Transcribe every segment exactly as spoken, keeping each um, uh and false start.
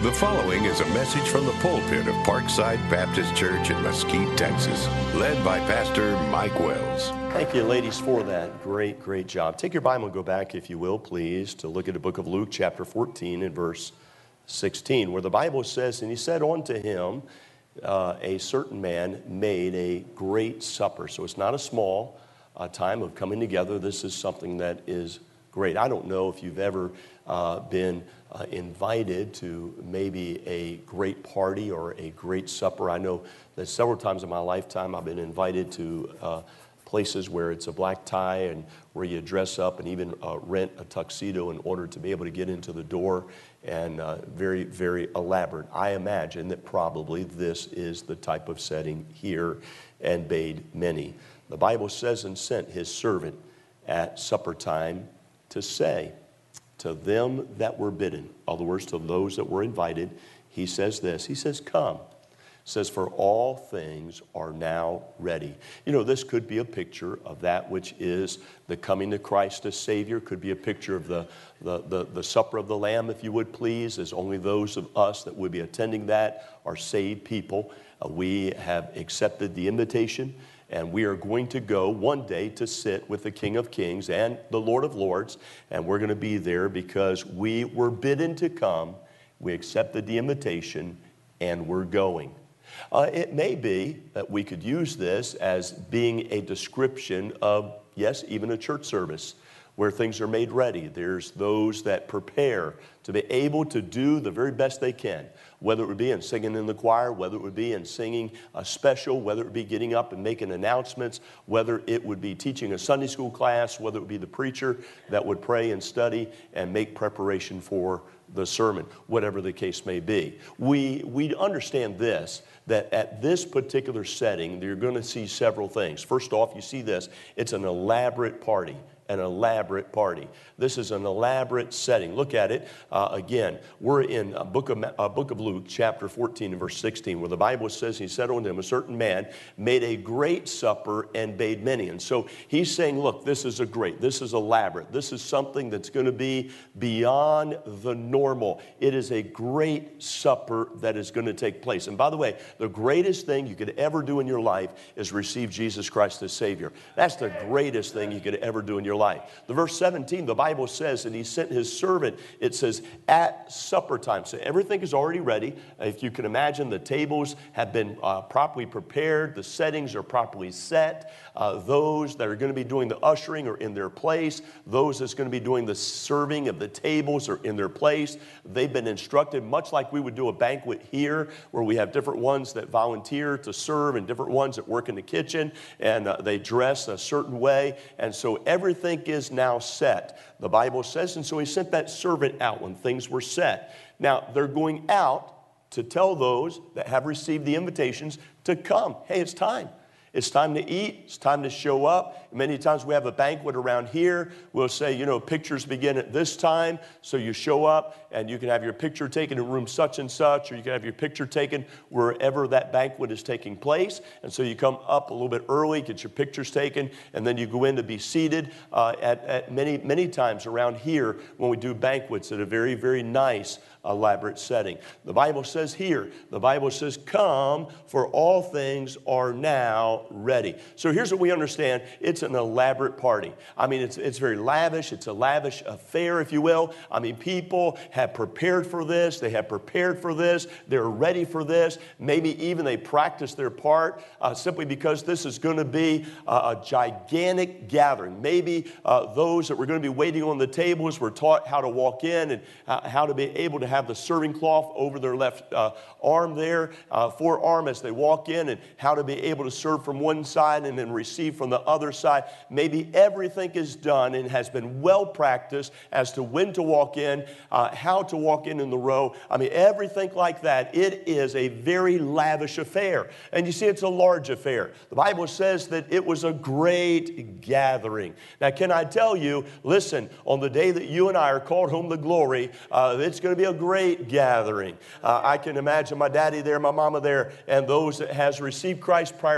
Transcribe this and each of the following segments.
The following is a message from the pulpit of Parkside Baptist Church in Mesquite, Texas, led by Pastor Mike Wells. Thank you, ladies, for that great, great job. Take your Bible and go back, if you will, please, to look at the book of Luke, chapter fourteen, and verse sixteen, where the Bible says, "And he said unto him, uh, a certain man made a great supper." So it's not a small uh, time of coming together. This is something that is great. I don't know if you've ever uh, been uh, invited to maybe a great party or a great supper. I know that several times in my lifetime I've been invited to uh, places where it's a black tie and where you dress up and even uh, rent a tuxedo in order to be able to get into the door, and uh, very, very elaborate. I imagine that probably this is the type of setting here, and bade many. The Bible says, "And sent his servant at supper time to say to them that were bidden," in other words, to those that were invited, he says this, he says, "Come." Says, "For all things are now ready." You know, this could be a picture of that which is the coming to Christ as Savior. Could be a picture of the, the, the, the supper of the Lamb, if you would please, as only those of us that would be attending that are saved people. Uh, we have accepted the invitation, and we are going to go one day to sit with the King of Kings and the Lord of Lords, and we're going to be there because we were bidden to come, we accepted the invitation, and we're going. Uh, it may be that we could use this as being a description of, yes, even a church service where things are made ready. There's those that prepare to be able to do the very best they can, whether it would be in singing in the choir, whether it would be in singing a special, whether it would be getting up and making announcements, whether it would be teaching a Sunday school class, whether it would be the preacher that would pray and study and make preparation for the sermon, whatever the case may be. We, we understand this, that at this particular setting, you're going to see several things. First off, you see this, it's an elaborate party. An elaborate party. This is an elaborate setting. Look at it. Uh, again, we're in a book of, a book of Luke, chapter fourteen, and verse sixteen, where the Bible says, "He said unto him, a certain man made a great supper and bade many." And so he's saying, look, this is a great, this is elaborate. This is something that's going to be beyond the normal. It is a great supper that is going to take place. And by the way, the greatest thing you could ever do in your life is receive Jesus Christ as Savior. That's the greatest thing you could ever do in your life. The verse seventeen, the Bible says, "And he sent his servant," it says, "at supper time." So everything is already ready. If you can imagine, the tables have been uh, properly prepared. The settings are properly set. Uh, those that are going to be doing the ushering are in their place. Those that's going to be doing the serving of the tables are in their place. They've been instructed, much like we would do a banquet here, where we have different ones that volunteer to serve and different ones that work in the kitchen, and uh, they dress a certain way. And so everything is now set, the Bible says. And so he sent that servant out when things were set. Now, they're going out to tell those that have received the invitations to come. Hey, it's time. It's time to eat. It's time to show up. Many times we have a banquet around here. We'll say, you know, pictures begin at this time. So you show up and you can have your picture taken in room such and such, or you can have your picture taken wherever that banquet is taking place. And so you come up a little bit early, get your pictures taken, and then you go in to be seated. Uh, at, at many, many times around here when we do banquets at a very, very nice, elaborate setting. The Bible says here, the Bible says, "Come, for all things are now ready." So here's what we understand. It's an elaborate party. I mean, it's, it's very lavish. It's a lavish affair, if you will. I mean, people have prepared for this. They have prepared for this. They're ready for this. Maybe even they practice their part uh, simply because this is going to be uh, a gigantic gathering. Maybe uh, those that were going to be waiting on the tables were taught how to walk in and uh, how to be able to have the serving cloth over their left uh, arm there, uh, forearm as they walk in, and how to be able to serve from one side and then receive from the other side. Maybe everything is done and has been well practiced as to when to walk in, uh, how to walk in in the row. I mean, everything like that. It is a very lavish affair. And you see, it's a large affair. The Bible says that it was a great gathering. Now, can I tell you, listen, on the day that you and I are called home to glory, uh, it's going to be a great gathering. Uh, I can imagine my daddy there, my mama there, and those that has received Christ prior to me, my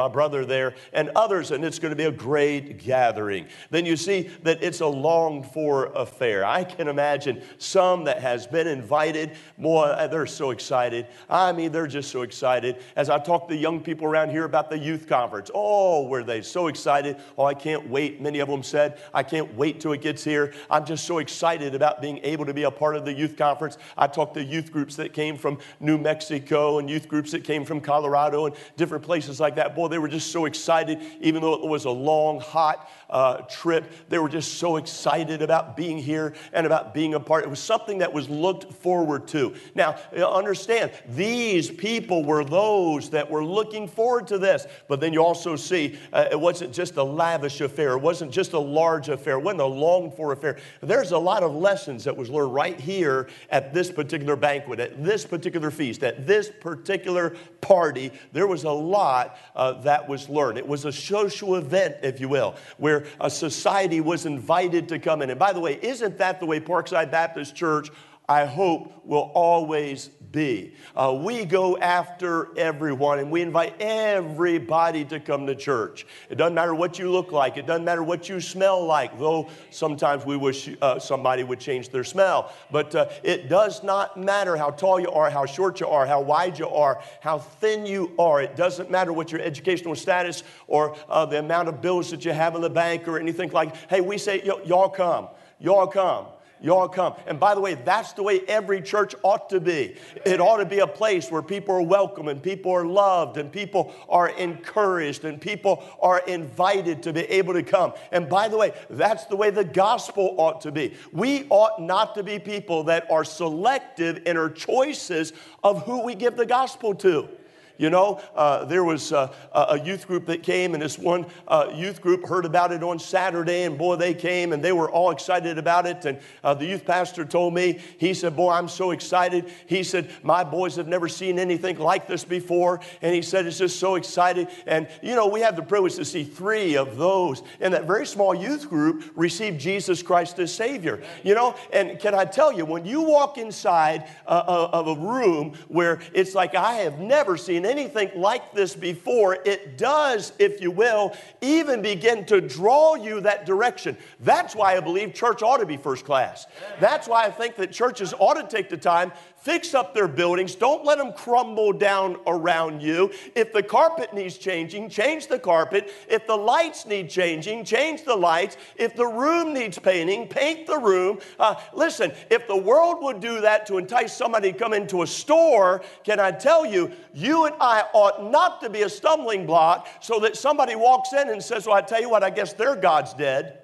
my brother there, and others, and it's going to be a great gathering. Then you see that it's a longed-for affair. I can imagine some that has been invited. Boy, they're so excited. I mean, they're just so excited. As I talk to young people around here about the youth conference, oh, were they so excited. Oh, I can't wait. Many of them said, I can't wait till it gets here. I'm just so excited about being able to be a part of the youth conference. I talked to youth groups that came from New Mexico and youth groups that came from Colorado and different places like that. Boy, they were just so excited, even though it was a long, hot uh, trip. They were just so excited about being here and about being a part. It was something that was looked forward to. Now, understand, these people were those that were looking forward to this. But then you also see uh, it wasn't just a lavish affair. It wasn't just a large affair. It wasn't a longed-for affair. There's a lot of lessons that was learned right here at this particular banquet, at this particular feast, at this particular party. There was a lot uh, that was learned. It was a social event, if you will, where a society was invited to come in. And by the way, isn't that the way Parkside Baptist Church, I hope, will always be? Uh, we go after everyone, and we invite everybody to come to church. It doesn't matter what you look like. It doesn't matter what you smell like, though sometimes we wish uh, somebody would change their smell. But uh, it does not matter how tall you are, how short you are, how wide you are, how thin you are. It doesn't matter what your educational status or uh, the amount of bills that you have in the bank or anything like. Hey, we say, y'all come. Y'all come. Y'all come. And by the way, that's the way every church ought to be. It ought to be a place where people are welcome and people are loved and people are encouraged and people are invited to be able to come. And by the way, that's the way the gospel ought to be. We ought not to be people that are selective in our choices of who we give the gospel to. You know, uh, there was uh, a youth group that came, and this one uh, youth group heard about it on Saturday, and boy, they came, and they were all excited about it. And uh, the youth pastor told me, he said, boy, I'm so excited. He said, my boys have never seen anything like this before. And he said, it's just so excited. And, you know, we have the privilege to see three of those in that very small youth group receive Jesus Christ as Savior. You know, and can I tell you, when you walk inside uh, of a room where it's like, I have never seen anything like this before, it does, if you will, even begin to draw you that direction. That's why I believe church ought to be first class. That's why I think that churches ought to take the time, fix up their buildings. Don't let them crumble down around you. If the carpet needs changing, change the carpet. If the lights need changing, change the lights. If the room needs painting, paint the room. Uh, listen, if the world would do that to entice somebody to come into a store, can I tell you, you and I ought not to be a stumbling block so that somebody walks in and says, well, I tell you what, I guess their God's dead.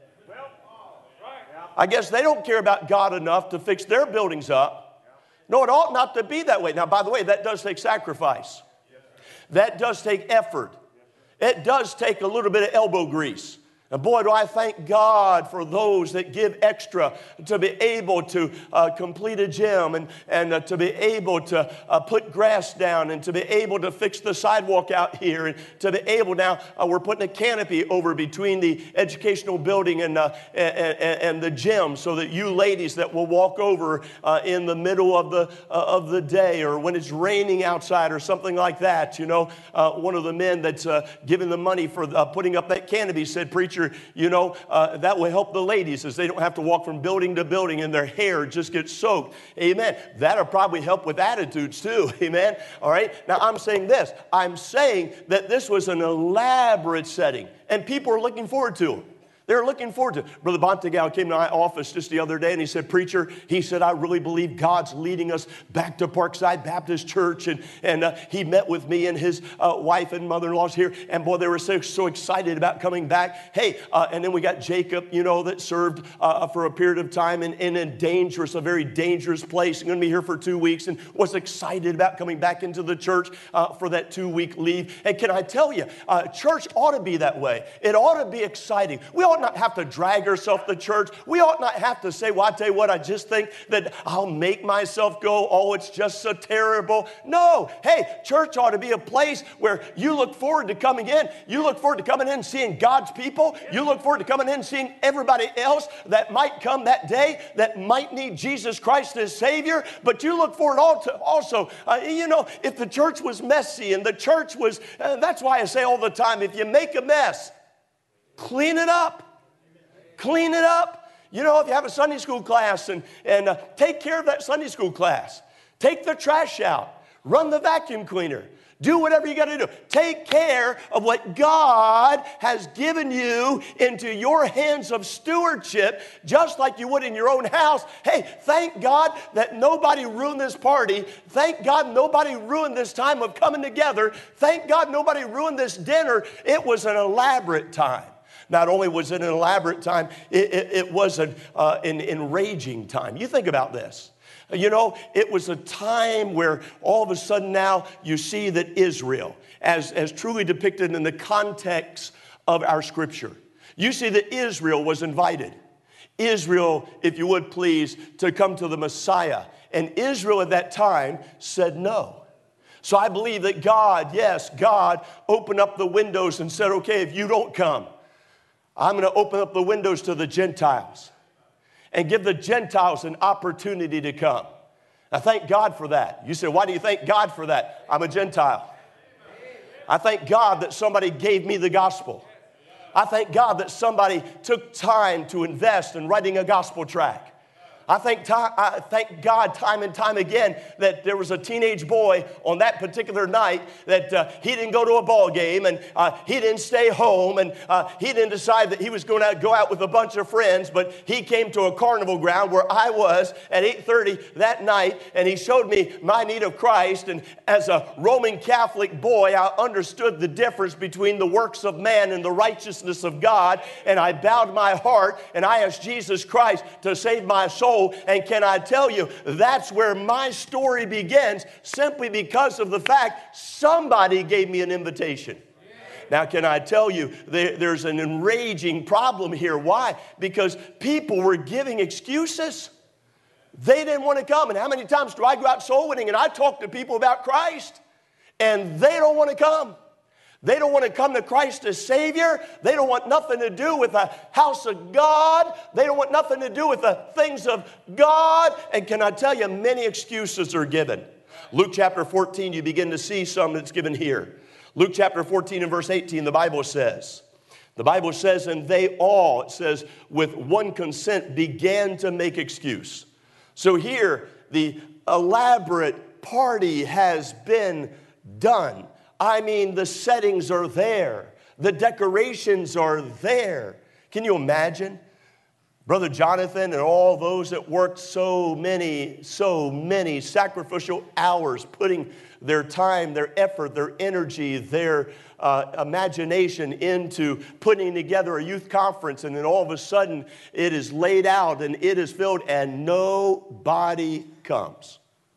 I guess they don't care about God enough to fix their buildings up. No, it ought not to be that way. Now, by the way, that does take sacrifice. That does take effort. It does take a little bit of elbow grease. And boy, do I thank God for those that give extra to be able to uh, complete a gym and, and uh, to be able to uh, put grass down and to be able to fix the sidewalk out here and to be able now, uh, we're putting a canopy over between the educational building and, uh, and, and the gym so that you ladies that will walk over uh, in the middle of the, uh, of the day or when it's raining outside or something like that. You know, uh, one of the men that's uh, giving the money for uh, putting up that canopy said, preacher, you know, uh, that will help the ladies as they don't have to walk from building to building and their hair just gets soaked. Amen. That'll probably help with attitudes too. Amen. All right. Now I'm saying this. I'm saying that this was an elaborate setting and people are looking forward to it. They're looking forward to it. Brother Bontegal came to my office just the other day and he said, preacher, he said, I really believe God's leading us back to Parkside Baptist Church. And, and uh, he met with me and his uh, wife and mother-in-law's here. And boy, they were so, so excited about coming back. Hey, uh, and then we got Jacob, you know, that served uh, for a period of time in, in a dangerous, a very dangerous place. I'm going to be here for two weeks and was excited about coming back into the church uh, for that two-week leave. And can I tell you, uh, church ought to be that way. It ought to be exciting. We ought ought not have to drag ourselves to church. We ought not have to say, well, I tell you what, I just think that I'll make myself go. Oh, it's just so terrible. No. Hey, church ought to be a place where you look forward to coming in. You look forward to coming in and seeing God's people. You look forward to coming in and seeing everybody else that might come that day that might need Jesus Christ as Savior. But you look forward all to also, uh, you know, if the church was messy and the church was, uh, that's why I say all the time, if you make a mess, clean it up. Clean it up. You know, if you have a Sunday school class and, and uh, take care of that Sunday school class. Take the trash out. Run the vacuum cleaner. Do whatever you got to do. Take care of what God has given you into your hands of stewardship, just like you would in your own house. Hey, thank God that nobody ruined this party. Thank God nobody ruined this time of coming together. Thank God nobody ruined this dinner. It was an elaborate time. Not only was it an elaborate time, it, it, it was an, uh, an enraging time. You think about this. You know, it was a time where all of a sudden now you see that Israel, as, as truly depicted in the context of our scripture, you see that Israel was invited. Israel, if you would please, to come to the Messiah. And Israel at that time said no. So I believe that God, yes, God opened up the windows and said, okay, if you don't come, I'm going to open up the windows to the Gentiles and give the Gentiles an opportunity to come. I thank God for that. You say, why do you thank God for that? I'm a Gentile. I thank God that somebody gave me the gospel. I thank God that somebody took time to invest in writing a gospel tract. I thank, time, I thank God time and time again that there was a teenage boy on that particular night that uh, he didn't go to a ball game and uh, he didn't stay home and uh, he didn't decide that he was going to go out with a bunch of friends, but he came to a carnival ground where I was at eight thirty that night, and he showed me my need of Christ. And as a Roman Catholic boy, I understood the difference between the works of man and the righteousness of God, and I bowed my heart and I asked Jesus Christ to save my soul. And can I tell you, that's where my story begins, simply because of the fact somebody gave me an invitation. Now, can I tell you, there, there's an enraging problem here. Why? Because people were giving excuses. They didn't want to come. And how many times do I go out soul winning and I talk to people about Christ and they don't want to come? They don't want to come to Christ as Savior. They don't want nothing to do with the house of God. They don't want nothing to do with the things of God. And can I tell you, many excuses are given. Luke chapter fourteen, you begin to see some that's given here. Luke chapter fourteen and verse eighteen, the Bible says, the Bible says, and they all, it says, with one consent began to make excuse. So here, the elaborate party has been done. I mean, the settings are there. The decorations are there. Can you imagine? Brother Jonathan and all those that worked so many, so many sacrificial hours, putting their time, their effort, their energy, their uh, imagination into putting together a youth conference, and then all of a sudden it is laid out and it is filled and nobody comes.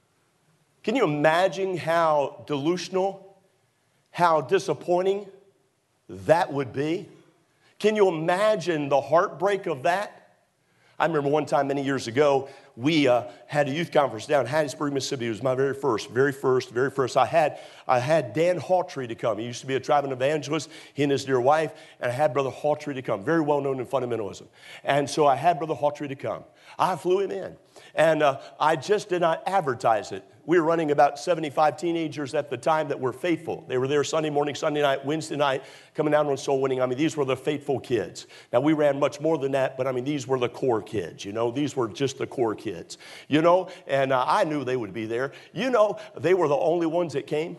Can you imagine how delusional, how disappointing that would be? Can you imagine the heartbreak of that? I remember one time many years ago, we uh, had a youth conference down in Hattiesburg, Mississippi. It was my very first, very first, very first. I had, I had Dan Hawtrey to come. He used to be a traveling evangelist, he and his dear wife, and I had Brother Hawtrey to come, very well known in fundamentalism. And so I had Brother Hawtrey to come. I flew him in, and uh, I just did not advertise it. We were running about seventy-five teenagers at the time that were faithful. They were there Sunday morning, Sunday night, Wednesday night, coming out on soul winning. I mean, these were the faithful kids. Now, we ran much more than that, but I mean, these were the core kids, you know. These were just the core kids, you know, and uh, I knew they would be there. You know, they were the only ones that came.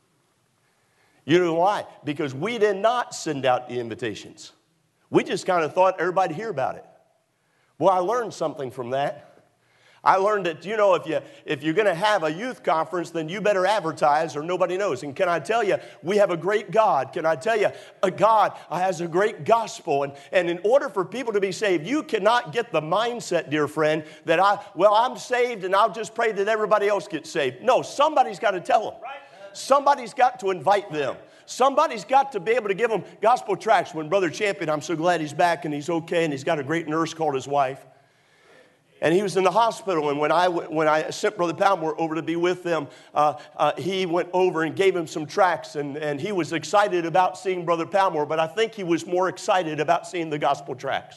You know why? Because we did not send out the invitations. We just kind of thought everybody would hear about it. Well, I learned something from that. I learned that, you know, if, you, if you're going to have a youth conference, then you better advertise or nobody knows. And can I tell you, we have a great God. Can I tell you, a God has a great gospel. And, and in order for people to be saved, you cannot get the mindset, dear friend, that, I well, I'm saved and I'll just pray that everybody else gets saved. No, somebody's got to tell them. Somebody's got to invite them. Somebody's got to be able to give them gospel tracts. When Brother Champion, I'm so glad he's back and he's okay, and he's got a great nurse called his wife. And he was in the hospital, and when I, when I sent Brother Palmore over to be with them, uh, uh, he went over and gave him some tracts, and, and he was excited about seeing Brother Palmore, but I think he was more excited about seeing the gospel tracts.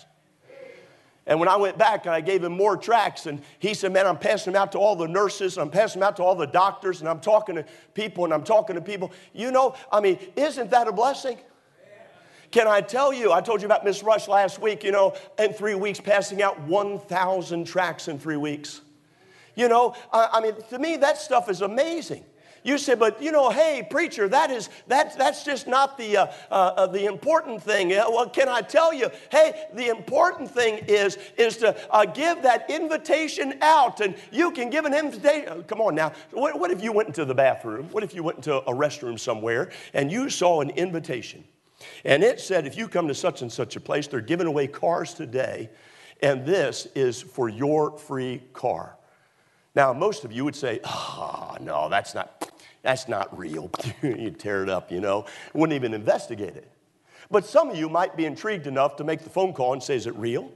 And when I went back and I gave him more tracts, and he said, man, I'm passing them out to all the nurses, and I'm passing them out to all the doctors, and I'm talking to people, and I'm talking to people. You know, I mean, isn't that a blessing? Can I tell you, I told you about Miss Rush last week, you know, in three weeks, passing out one thousand tracts in three weeks. You know, I, I mean, to me, that stuff is amazing. You say, but, you know, hey, preacher, that is, that, that's just not the, uh, uh, the important thing. Uh, well, can I tell you, hey, the important thing is, is to uh, give that invitation out, and you can give an invitation. Oh, come on now. What, what if you went into the bathroom? What if you went into a restroom somewhere, and you saw an invitation? And it said, if you come to such and such a place, they're giving away cars today, and this is for your free car. Now, most of you would say, oh, no, that's not, that's not real. You'd tear it up, you know. Wouldn't even investigate it. But some of you might be intrigued enough to make the phone call and say, is it real?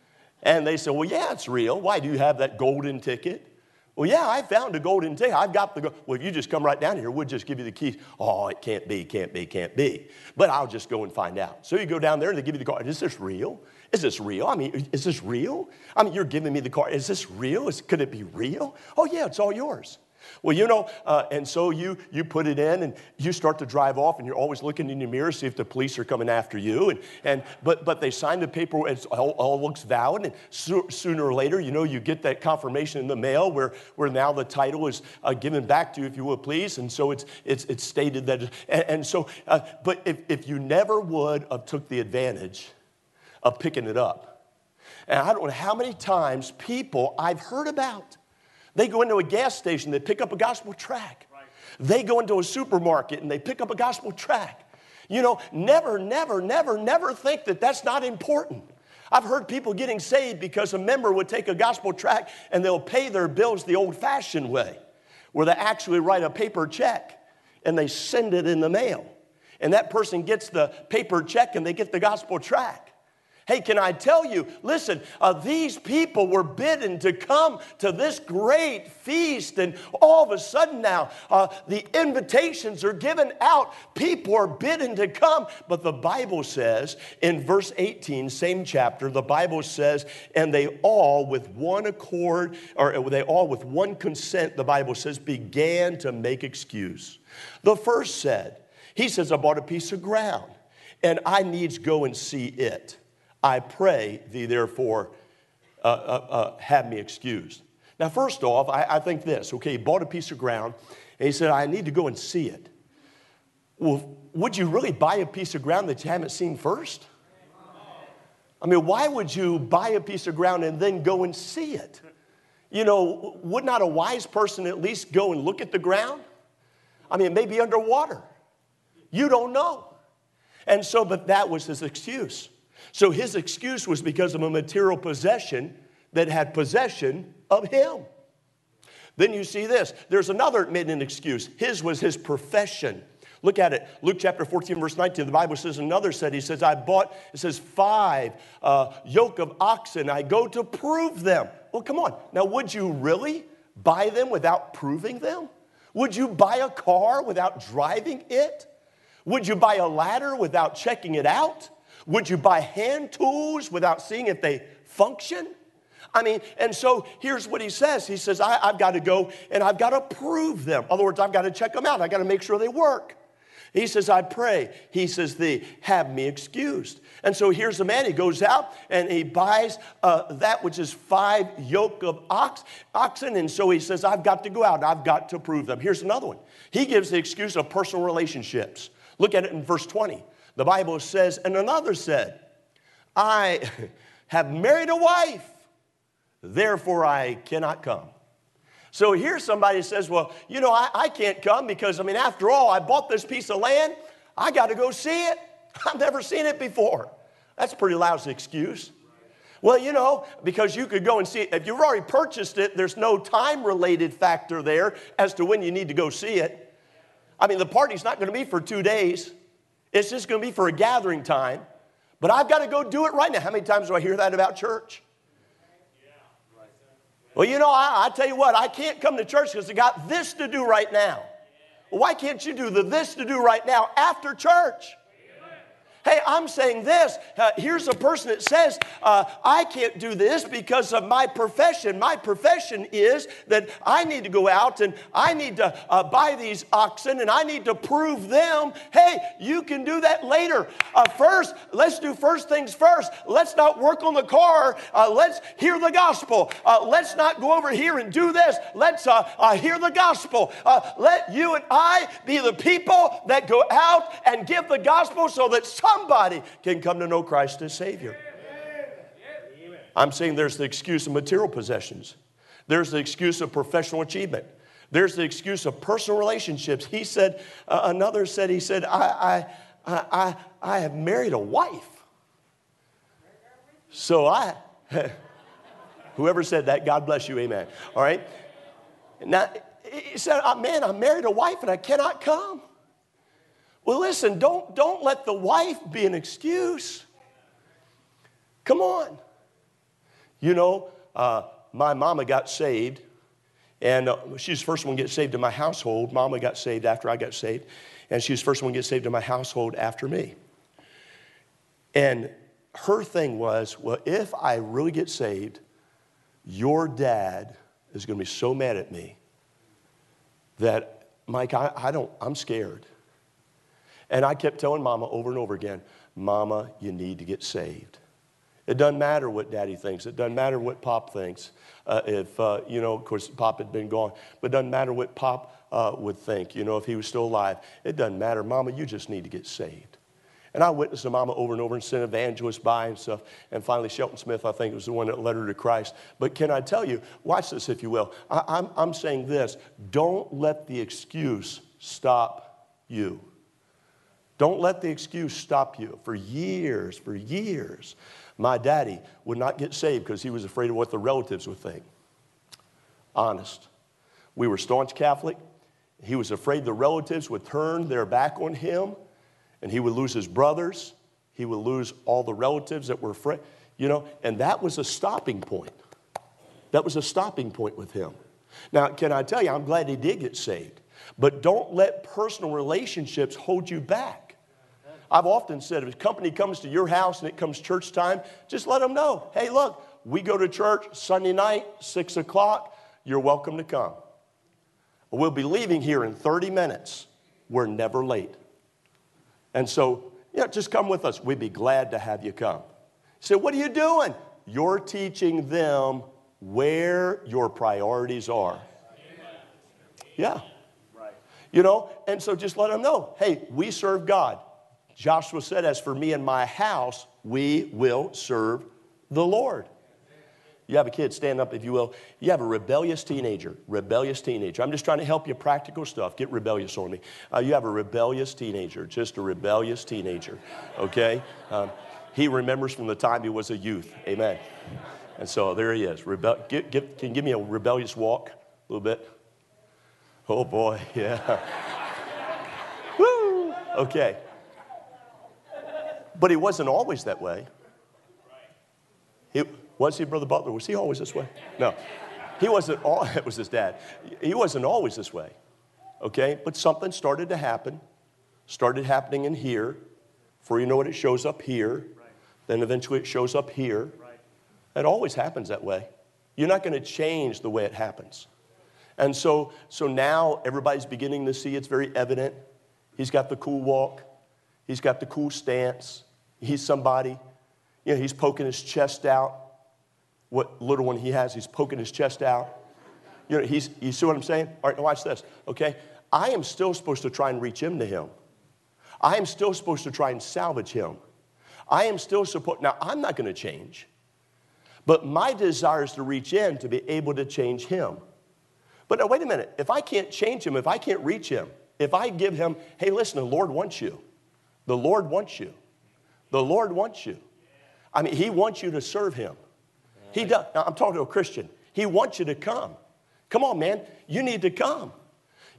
And they say, well, yeah, it's real. Why, do you have that golden ticket? Well, yeah, I found a golden ticket. I've got the, go- well, if you just come right down here, we'll just give you the keys. Oh, it can't be, can't be, can't be. But I'll just go and find out. So you go down there and they give you the car. Is this real? Is this real? I mean, is this real? I mean, you're giving me the car. Is this real? Is, could it be real? Oh, yeah, it's all yours. Well, you know, uh, and so you you put it in and you start to drive off, and you're always looking in your mirror, see if the police are coming after you. And, and but but they sign the paper, it all, all looks valid, and so, sooner or later, you know, you get that confirmation in the mail where, where now the title is uh, given back to you, if you would please. And so it's it's it's stated that, and, and so, uh, but if, if you never would have took the advantage of picking it up, and I don't know how many times people I've heard about, they go into a gas station, they pick up a gospel tract. Right. They go into a supermarket and they pick up a gospel tract. You know, never, never, never, never think that that's not important. I've heard people getting saved because a member would take a gospel tract and they'll pay their bills the old-fashioned way, where they actually write a paper check and they send it in the mail. And that person gets the paper check and they get the gospel tract. Hey, can I tell you, listen, uh, these people were bidden to come to this great feast, and all of a sudden now, uh, the invitations are given out. People are bidden to come, but the Bible says in verse eighteen, same chapter, the Bible says, and they all with one accord, or they all with one consent, the Bible says, began to make excuse. The first said, he says, I bought a piece of ground, and I needs go and see it. I pray thee, therefore, uh, uh, uh, have me excused. Now, first off, I, I think this. Okay, he bought a piece of ground, and he said, I need to go and see it. Well, would you really buy a piece of ground that you haven't seen first? I mean, why would you buy a piece of ground and then go and see it? You know, would not a wise person at least go and look at the ground? I mean, it may be underwater. You don't know. And so, but that was his excuse. So his excuse was because of a material possession that had possession of him. Then you see this. There's another maiden excuse. His was his profession. Look at it. Luke chapter fourteen, verse nineteen. The Bible says another said, he says, I bought, it says, five uh, yoke of oxen. I go to prove them. Well, come on. Now, would you really buy them without proving them? Would you buy a car without driving it? Would you buy a ladder without checking it out? Would you buy hand tools without seeing if they function? I mean, and so here's what he says. He says, I, I've got to go and I've got to prove them. In other words, I've got to check them out. I've got to make sure they work. He says, I pray. He says, thee, have me excused. And so here's the man. He goes out and he buys uh, that which is five yoke of ox, oxen. And so he says, I've got to go out and I've got to prove them. Here's another one. He gives the excuse of personal relationships. Look at it in verse twenty. The Bible says, and another said, I have married a wife, therefore I cannot come. So here somebody says, well, you know, I, I can't come because, I mean, after all, I bought this piece of land. I got to go see it. I've never seen it before. That's a pretty lousy excuse. Well, you know, because you could go and see it. If you've already purchased it, there's no time-related factor there as to when you need to go see it. I mean, the party's not going to be for two days. It's just going to be for a gathering time. But I've got to go do it right now. How many times do I hear that about church? Well, you know, I, I tell you what, I can't come to church because I got this to do right now. Well, why can't you do the this to do right now after church? Hey, I'm saying this. Uh, here's a person that says, uh, I can't do this because of my profession. My profession is that I need to go out and I need to uh, buy these oxen and I need to prove them. Hey, you can do that later. Uh, first, let's do first things first. Let's not work on the car. Uh, let's hear the gospel. Uh, let's not go over here and do this. Let's uh, uh, hear the gospel. Uh, let you and I be the people that go out and give the gospel so that some Somebody can come to know Christ as Savior. I'm saying there's the excuse of material possessions. There's the excuse of professional achievement. There's the excuse of personal relationships. He said, uh, another said, he said, I, I, I, I have married a wife. So I, whoever said that, God bless you, amen. All right. Now, he said, man, I married a wife and I cannot come. Well, listen, don't, don't let the wife be an excuse. Come on. You know, uh, my mama got saved, and uh, she's the first one to get saved in my household. Mama got saved after I got saved, and she's the first one to get saved in my household after me. And her thing was, well, if I really get saved, your dad is going to be so mad at me that, Mike, I, I don't, I'm scared. And I kept telling Mama over and over again, Mama, you need to get saved. It doesn't matter what Daddy thinks. It doesn't matter what Pop thinks. Uh, if, uh, you know, of course, Pop had been gone. But it doesn't matter what Pop uh, would think, you know, if he was still alive. It doesn't matter. Mama, you just need to get saved. And I witnessed to Mama over and over and sent evangelists by and stuff. And finally, Shelton Smith, I think, was the one that led her to Christ. But can I tell you, watch this if you will. I, I'm, I'm saying this. Don't let the excuse stop you. Don't let the excuse stop you. For years, for years, my daddy would not get saved because he was afraid of what the relatives would think. Honest. We were staunch Catholic. He was afraid the relatives would turn their back on him, and he would lose his brothers. He would lose all the relatives that were afraid. You know, and that was a stopping point. That was a stopping point with him. Now, can I tell you, I'm glad he did get saved. But don't let personal relationships hold you back. I've often said, if a company comes to your house and it comes church time, just let them know. Hey, look, we go to church Sunday night, six o'clock. You're welcome to come. We'll be leaving here in thirty minutes. We're never late. And so, yeah, just come with us. We'd be glad to have you come. You say, what are you doing? You're teaching them where your priorities are. Yeah. You know, and so just let them know, hey, we serve God. Joshua said, as for me and my house, we will serve the Lord. You have a kid, stand up if you will. You have a rebellious teenager, rebellious teenager. I'm just trying to help you practical stuff. Get rebellious on me. Uh, you have a rebellious teenager, just a rebellious teenager, okay? Um, he remembers from the time he was a youth, amen. And so there he is. Rebel- give, give, can you give me a rebellious walk a little bit? Oh boy, yeah. Woo, okay. But he wasn't always that way. He, was he, Brother Butler? Was he always this way? No. He wasn't, all, it was his dad. He wasn't always this way, okay? But something started to happen, started happening in here. Before you know it, it shows up here. Then eventually it shows up here. It always happens that way. You're not going to change the way it happens. And so, so now everybody's beginning to see it's very evident. He's got the cool walk. He's got the cool stance. He's somebody. You know, he's poking his chest out. What little one he has, he's poking his chest out. You know, he's, you see what I'm saying? All right, now watch this, okay? I am still supposed to try and reach into him. I am still supposed to try and salvage him. I am still supposed, now I'm not going to change. But my desire is to reach in to be able to change him. But now, wait a minute. If I can't change him, if I can't reach him, if I give him, hey, listen, the Lord wants you. The Lord wants you. The Lord wants you. I mean, he wants you to serve him. He does. Now, I'm talking to a Christian. He wants you to come. Come on, man. You need to come.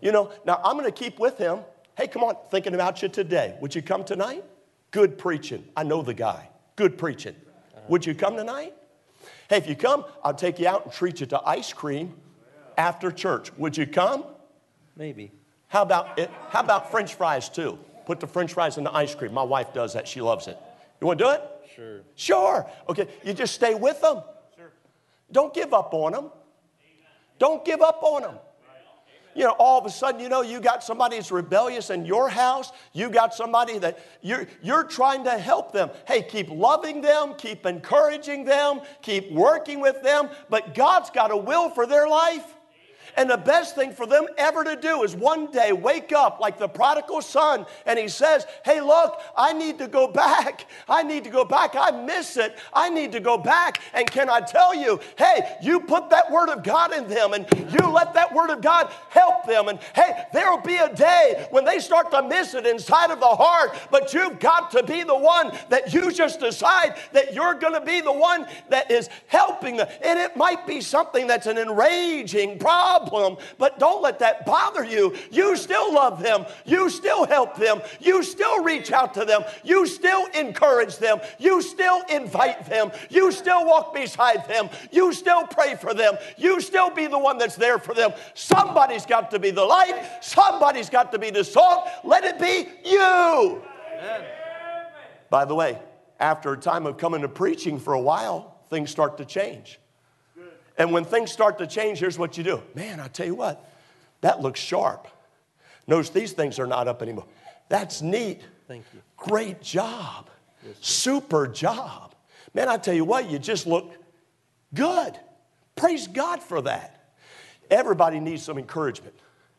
You know, now I'm going to keep with him. Hey, come on, thinking about you today. Would you come tonight? Good preaching. I know the guy. Good preaching. Would you come tonight? Hey, if you come, I'll take you out and treat you to ice cream after church. Would you come? Maybe. How about it? How about French fries too? Put the French fries in the ice cream. My wife does that. She loves it. You want to do it? Sure. Sure. Okay. You just stay with them. Sure. Don't give up on them. Don't give up on them. You know, all of a sudden, you know, you got somebody that's rebellious in your house. You got somebody that you're, you're trying to help them. Hey, keep loving them. Keep encouraging them. Keep working with them. But God's got a will for their life. And the best thing for them ever to do is one day wake up like the prodigal son and he says, hey, look, I need to go back. I need to go back. I miss it. I need to go back. And can I tell you, hey, you put that word of God in them and you let that word of God help them. And hey, there'll be a day when they start to miss it inside of the heart, but you've got to be the one that you just decide that you're going to be the one that is helping them. And it might be something that's an enraging problem. But don't let that bother you. You still love them. You still help them. You still reach out to them. You still encourage them. You still invite them. You still walk beside them. You still pray for them. You still be the one that's there for them. Somebody's got to be the light. Somebody's got to be the salt. Let it be you. Amen. By the way, after a time of coming to preaching for a while, things start to change. And when things start to change, here's what you do. Man, I tell you what, that looks sharp. Notice these things are not up anymore. That's neat. Thank you. Great job. Yes, Super job. Man, I tell you what, you just look good. Praise God for that. Everybody needs some encouragement.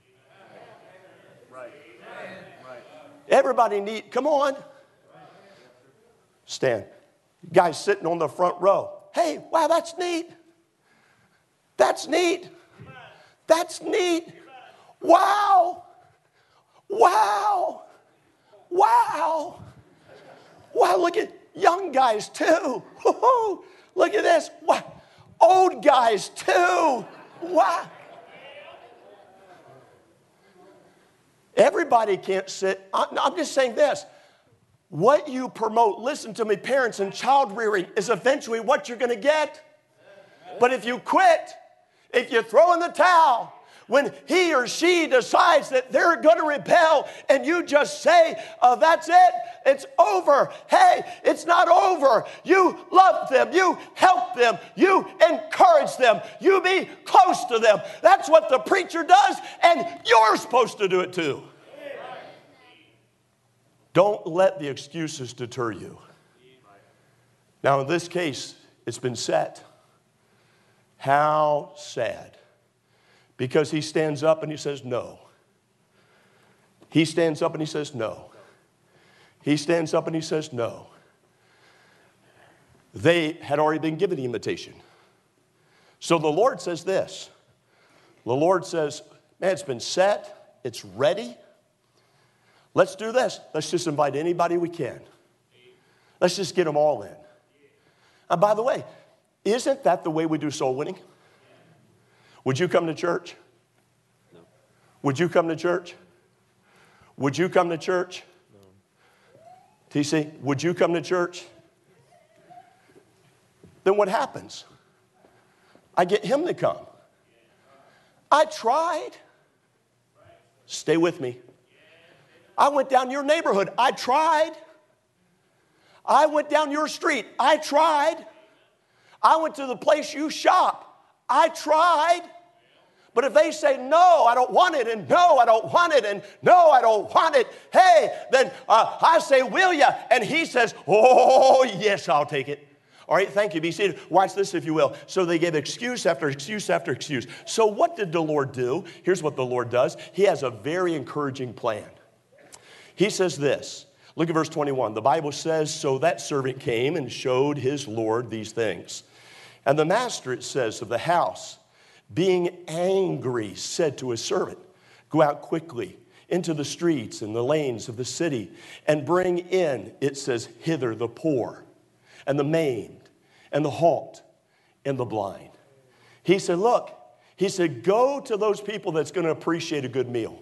Right. Everybody need, come on. Stand. Guys sitting on the front row. Hey, wow, that's neat. That's neat. That's neat. Wow. Wow. Wow. Wow, look at young guys too. Woo-hoo. Look at this. Wow. Old guys too. Wow. Everybody can't sit. I'm just saying this. What you promote, listen to me, parents, and child rearing is eventually what you're going to get. But if you quit, if you throw in the towel, when he or she decides that they're going to rebel and you just say, oh, that's it, it's over. Hey, it's not over. You love them. You help them. You encourage them. You be close to them. That's what the preacher does, and you're supposed to do it too. Don't let the excuses deter you. Now, in this case, it's been set. How sad. Because he stands up and he says no. He stands up and he says no. He stands up and he says no. They had already been given the invitation. So the Lord says this. The Lord says, man, it's been set. It's ready. Let's do this. Let's just invite anybody we can. Let's just get them all in. And by the way, isn't that the way we do soul winning? Would you come to church? No. Would you come to church? Would you come to church? No. T C, would you come to church? Then what happens? I get him to come. I tried. Stay with me. I went down your neighborhood. I tried. I went down your street. I tried. I went to the place you shop. I tried. But if they say, no, I don't want it, and no, I don't want it, and no, I don't want it, hey, then uh, I say, will ya? And he says, oh, yes, I'll take it. All right, thank you. Be seated. Watch this, if you will. So they gave excuse after excuse after excuse. So what did the Lord do? Here's what the Lord does. He has a very encouraging plan. He says this. Look at verse twenty-one. The Bible says, so that servant came and showed his Lord these things. And the master, it says, of the house, being angry, said to his servant, go out quickly into the streets and the lanes of the city and bring in, it says, hither the poor and the maimed and the halt and the blind. He said, look, He said, go to those people that's going to appreciate a good meal.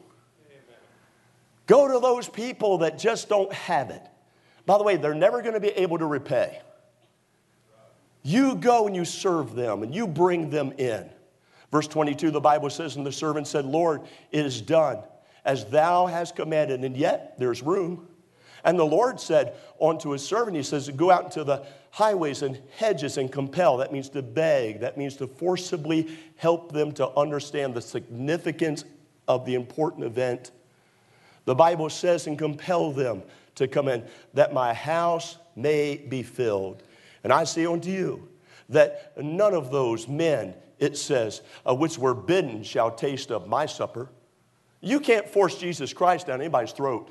Go to those people that just don't have it. By the way, they're never going to be able to repay. You go and you serve them and you bring them in. Verse twenty-two, the Bible says, and the servant said, Lord, it is done as thou hast commanded, and yet there's room. And the Lord said unto his servant, he says, go out into the highways and hedges and compel. That means to beg. That means to forcibly help them to understand the significance of the important event. The Bible says, and compel them to come in, that my house may be filled. And I say unto you, that none of those men, it says, uh, which were bidden shall taste of my supper. You can't force Jesus Christ down anybody's throat.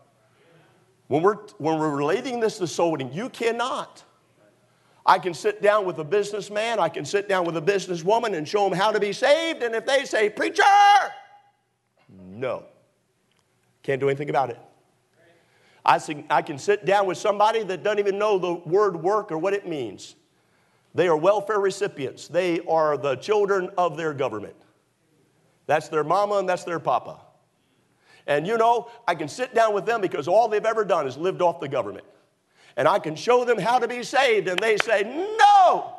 When we're, when we're relating this to soul winning, you cannot. I can sit down with a businessman, I can sit down with a businesswoman and show them how to be saved, and if they say, preacher, no. Can't do anything about it. I, see, I can sit down with somebody that doesn't even know the word work or what it means. They are welfare recipients. They are the children of their government. That's their mama and that's their papa. And you know, I can sit down with them because all they've ever done is lived off the government. And I can show them how to be saved and they say, no!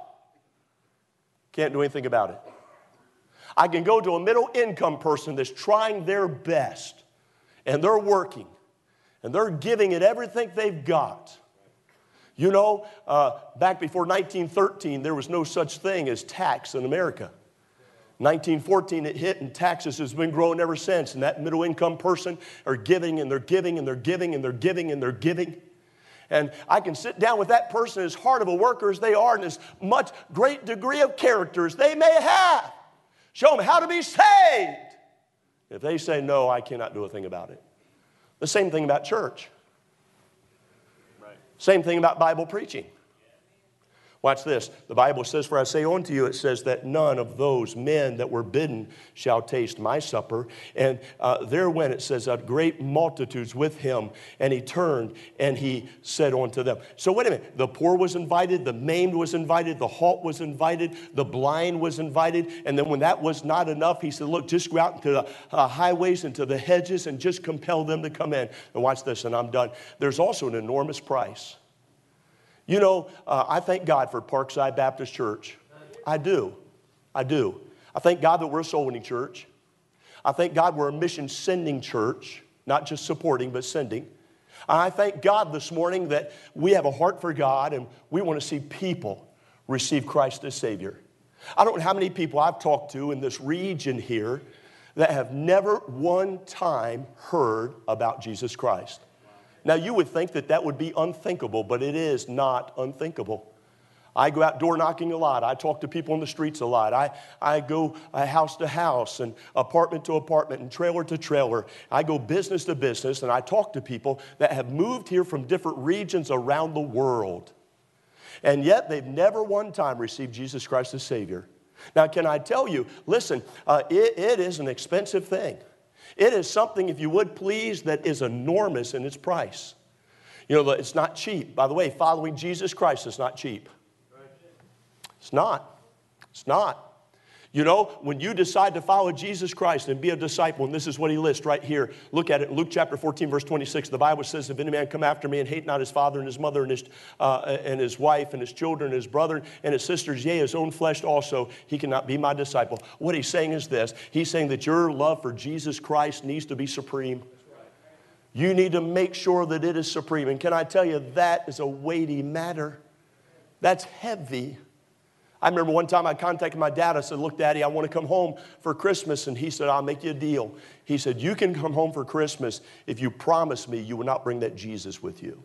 Can't do anything about it. I can go to a middle income person that's trying their best and they're working and they're giving it everything they've got. You know, uh, back before nineteen thirteen, there was no such thing as tax in America. nineteen fourteen it hit and taxes has been growing ever since. And that middle income person are giving and they're giving and they're giving and they're giving and they're giving. And I can sit down with that person as hard of a worker as they are and as much great degree of character as they may have. Show them how to be saved. If they say no, I cannot do a thing about it. The same thing about church. Right. Same thing about Bible preaching. Watch this. The Bible says, for I say unto you, it says that none of those men that were bidden shall taste my supper. And uh, there went, it says, a great multitudes with him. And he turned and he said unto them. So wait a minute. The poor was invited. The maimed was invited. The halt was invited. The blind was invited. And then when that was not enough, he said, look, just go out into the uh, highways, into the hedges, and just compel them to come in. And watch this, and I'm done. There's also an enormous price. You know, uh, I thank God for Parkside Baptist Church. I do. I do. I thank God that we're a soul-winning church. I thank God we're a mission-sending church, not just supporting, but sending. I thank God this morning that we have a heart for God and we want to see people receive Christ as Savior. I don't know how many people I've talked to in this region here that have never one time heard about Jesus Christ. Now, you would think that that would be unthinkable, but it is not unthinkable. I go out door knocking a lot. I talk to people on the streets a lot. I, I go uh, house to house and apartment to apartment and trailer to trailer. I go business to business, and I talk to people that have moved here from different regions around the world. And yet, they've never one time received Jesus Christ as Savior. Now, can I tell you, listen, uh, it, it is an expensive thing. It is something, if you would please, that is enormous in its price. You know, it's not cheap. By the way, following Jesus Christ is not cheap. It's not. It's not. You know, when you decide to follow Jesus Christ and be a disciple, and this is what he lists right here. Look at it in Luke chapter fourteen, verse twenty-six. The Bible says, if any man come after me and hate not his father and his mother and his, uh, and his wife and his children and his brother and his sisters, yea, his own flesh also, he cannot be my disciple. What he's saying is this. He's saying that your love for Jesus Christ needs to be supreme. You need to make sure that it is supreme. And can I tell you, that is a weighty matter. That's heavy. I remember one time I contacted my dad. I said, look, Daddy, I want to come home for Christmas. And he said, I'll make you a deal. He said, you can come home for Christmas if you promise me you will not bring that Jesus with you.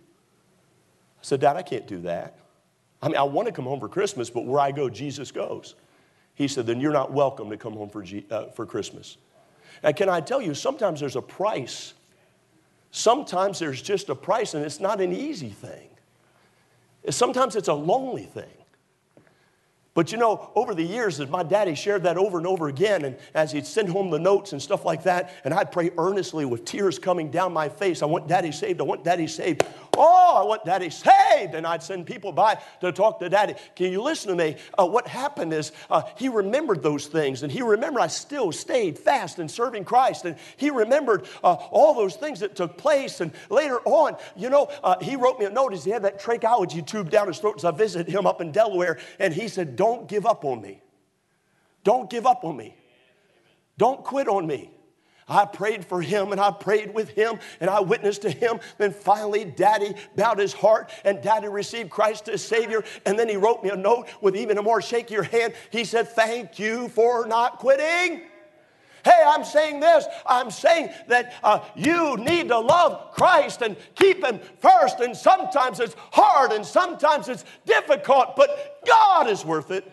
I said, Dad, I can't do that. I mean, I want to come home for Christmas, but where I go, Jesus goes. He said, then you're not welcome to come home for, G- uh, for Christmas. Now, can I tell you, sometimes there's a price. Sometimes there's just a price, and it's not an easy thing. Sometimes it's a lonely thing. But you know, over the years, as my daddy shared that over and over again, and as he'd send home the notes and stuff like that, and I'd pray earnestly with tears coming down my face, I want daddy saved, I want daddy saved. Oh, I want daddy saved. And I'd send people by to talk to daddy. Can you listen to me? Uh, what happened is uh, he remembered those things, and he remembered I still stayed fast in serving Christ, and he remembered uh, all those things that took place. And later on, you know, uh, he wrote me a note as he had that tracheology tube down his throat as I visited him up in Delaware, and he said, don't give up on me. Don't give up on me. Don't quit on me. I prayed for him, and I prayed with him, and I witnessed to him. Then finally, Daddy bowed his heart, and Daddy received Christ as Savior. And then he wrote me a note with even a more shakier hand. He said, thank you for not quitting. Hey, I'm saying this. I'm saying that uh, you need to love Christ and keep him first. And sometimes it's hard, and sometimes it's difficult, but God is worth it.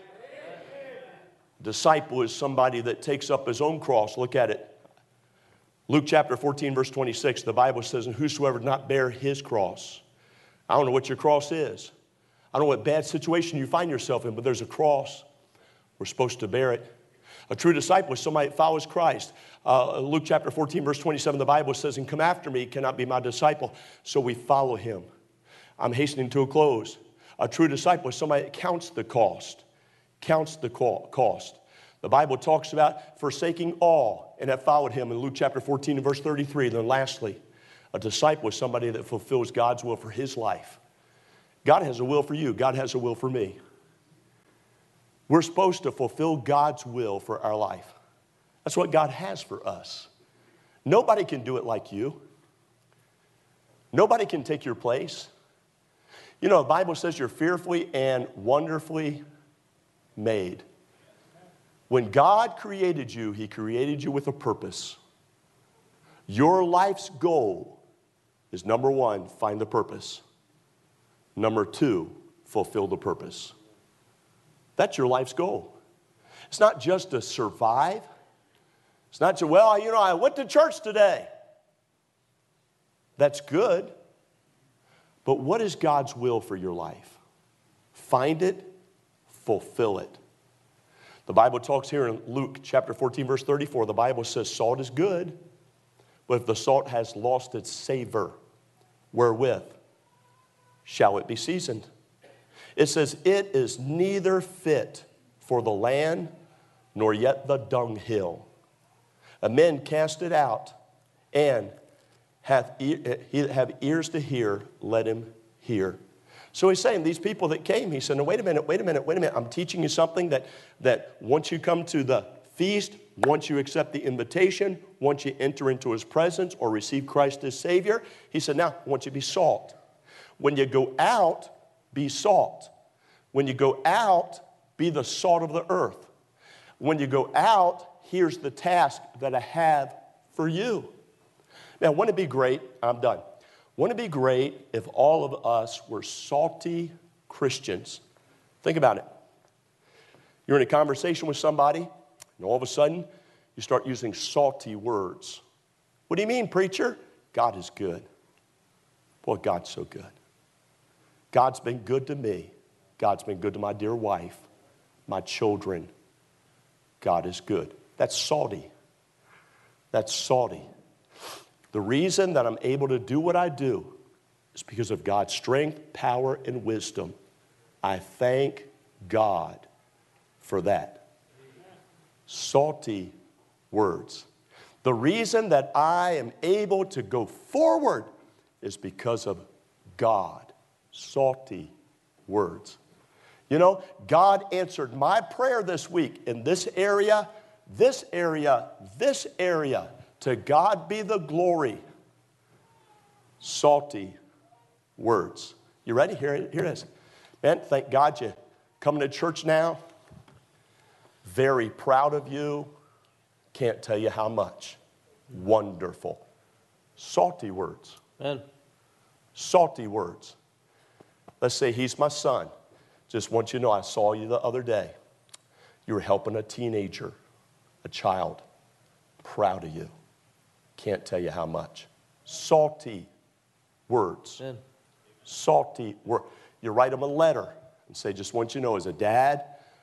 Disciple is somebody that takes up his own cross. Look at it. Luke chapter fourteen, verse twenty-six, the Bible says, and whosoever does not bear his cross. I don't know what your cross is. I don't know what bad situation you find yourself in, but there's a cross. We're supposed to bear it. A true disciple is somebody that follows Christ. Uh, Luke chapter fourteen, verse twenty-seven, the Bible says, and come after me cannot be my disciple. So we follow him. I'm hastening to a close. A true disciple is somebody that counts the cost. Counts the cost. The Bible talks about forsaking all and have followed him in Luke chapter fourteen and verse thirty-three. Then lastly, a disciple is somebody that fulfills God's will for his life. God has a will for you. God has a will for me. We're supposed to fulfill God's will for our life. That's what God has for us. Nobody can do it like you. Nobody can take your place. You know, the Bible says you're fearfully and wonderfully made. When God created you, he created you with a purpose. Your life's goal is, number one, find the purpose. Number two, fulfill the purpose. That's your life's goal. It's not just to survive. It's not to, well, you know, I went to church today. That's good. But what is God's will for your life? Find it, fulfill it. The Bible talks here in Luke chapter fourteen, verse thirty-four. The Bible says salt is good, but if the salt has lost its savor, wherewith shall it be seasoned? It says it is neither fit for the land, nor yet the dunghill. A man cast it out, and hath e- he have ears to hear, let him hear. So he's saying these people that came, he said, no, wait a minute, wait a minute, wait a minute. I'm teaching you something that, that once you come to the feast, once you accept the invitation, once you enter into his presence or receive Christ as Savior, he said, now I want you to be salt. When you go out, be salt. When you go out, be the salt of the earth. When you go out, here's the task that I have for you. Now, wouldn't it be great? I'm done. Wouldn't it be great if all of us were salty Christians? Think about it. You're in a conversation with somebody, and all of a sudden, you start using salty words. What do you mean, preacher? God is good. Boy, God's so good. God's been good to me. God's been good to my dear wife, my children. God is good. That's salty. That's salty. The reason that I'm able to do what I do is because of God's strength, power, and wisdom. I thank God for that. Salty words. The reason that I am able to go forward is because of God. Salty words. You know, God answered my prayer this week in this area, this area, this area. To God be the glory. Salty words. You ready? Here, here it is. Man, thank God you're coming to church now. Very proud of you. Can't tell you how much. Wonderful. Salty words. Amen. Salty words. Let's say he's my son. Just want you to know I saw you the other day. You were helping a teenager, a child. Proud of you. Can't tell you how much. Salty words. Amen. Salty words. You write them a letter and say, just want you to know, as a dad,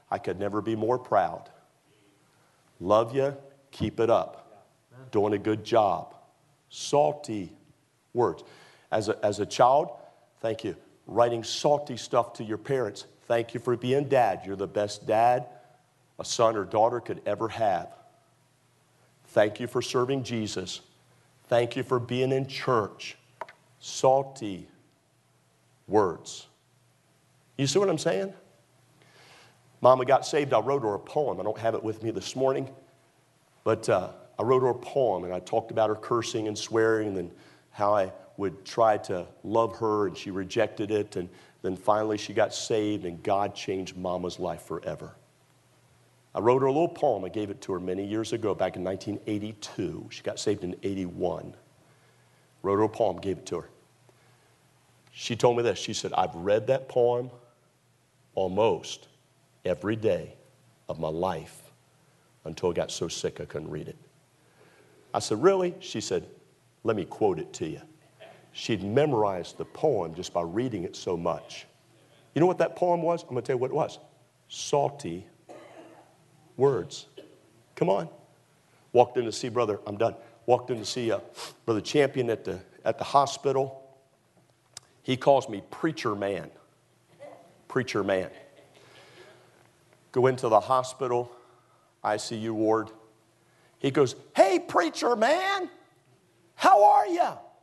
I could never be more proud. Love you. Keep it up. Doing a good job. Salty words. As a, as a child, thank you. Writing salty stuff to your parents. Thank you for being dad. You're the best dad a son or daughter could ever have. Thank you for serving Jesus. Thank you for being in church. Salty words. You see what I'm saying? Mama got saved. I wrote her a poem. I don't have it with me this morning. But uh, I wrote her a poem, and I talked about her cursing and swearing and how I would try to love her, and she rejected it. And then finally she got saved, and God changed Mama's life forever. I wrote her a little poem. I gave it to her many years ago, back in nineteen eighty-two. She got saved in eighty-one. Wrote her a poem, gave it to her. She told me this. She said, I've read that poem almost every day of my life until I got so sick I couldn't read it. I said, really? She said, let me quote it to you. She'd memorized the poem just by reading it so much. You know what that poem was? I'm going to tell you what it was. Salty words. Come on. Walked in to see brother, I'm done. Walked in to see uh, Brother Champion at the, at the hospital. He calls me preacher man. Preacher man. Go into the hospital, I C U ward. He goes, hey, preacher man, how are you?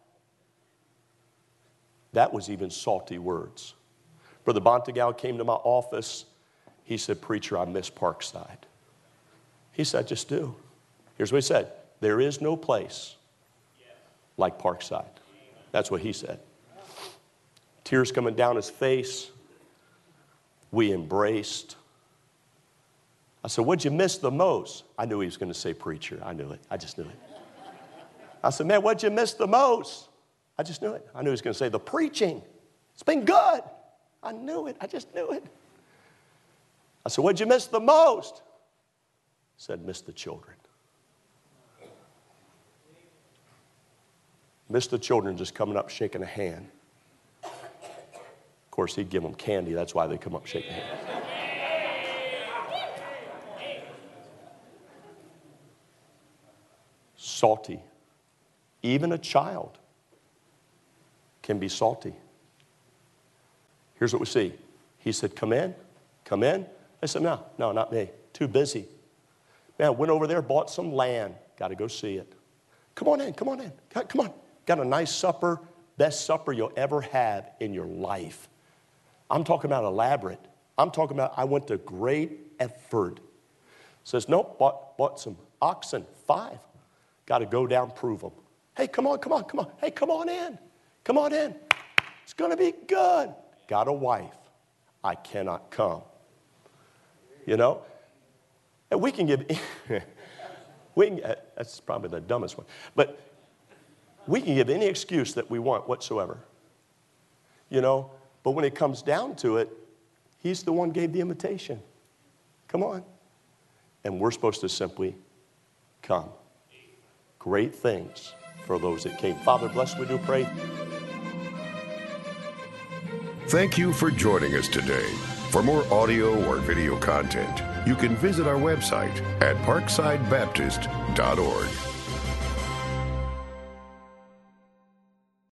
That was even salty words. Brother Bontegal came to my office. He said, preacher, I miss Parkside. He said, I just do. Here's what he said. There is no place like Parkside. That's what he said. Tears coming down his face. We embraced. I said, what'd you miss the most? I knew he was going to say preacher. I knew it. I just knew it. I said, man, what'd you miss the most? I just knew it. I knew he was going to say the preaching. It's been good. I knew it. I just knew it. I said, what'd you miss the most? He said, miss the children. Miss the children just coming up shaking a hand. Of course, he'd give them candy. That's why they come up shaking hands. Salty. Even a child can be salty. Here's what we see. He said, come in, come in. I said, no, no, not me. Too busy. Man, went over there, bought some land. Got to go see it. Come on in, come on in. Come on. Got a nice supper, best supper you'll ever have in your life. I'm talking about elaborate. I'm talking about I went to great effort. Says, nope, bought, bought some oxen, five. Got to go down, prove them. Hey, come on, come on, come on. Hey, come on in. Come on in. It's going to be good. Got a wife. I cannot come. You know? And we can give, we can, that's probably the dumbest one. But we can give any excuse that we want whatsoever. You know? But when it comes down to it, he's the one who gave the invitation. Come on. And we're supposed to simply come. Great things for those that came. Father, bless, we do pray. Thank you for joining us today. For more audio or video content, you can visit our website at parkside baptist dot org.